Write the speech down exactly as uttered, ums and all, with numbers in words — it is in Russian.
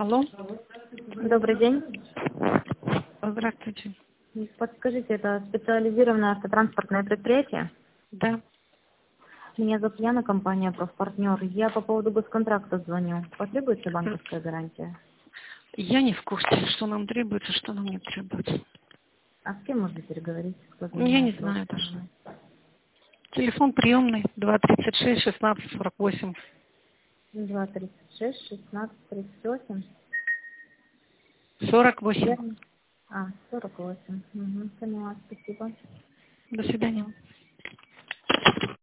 Алло. Добрый день. Здравствуйте. Подскажите, это специализированное автотранспортное предприятие? Да. Меня зовут Яна, компания «Профпартнер». Я по поводу госконтракта звоню. Потребуется банковская гарантия? Я не в курсе, что нам требуется, что нам не требуется. А с кем можно переговорить? Кто Я не занимается знаю вашей даже. темой? Телефон приемный два тридцать шесть шестнадцать сорок восемь. два тридцать шесть шестнадцать тридцать восемь. сорок восемь. Верно? А, сорок восемь. Угу, поняла, спасибо. До свидания. Всё.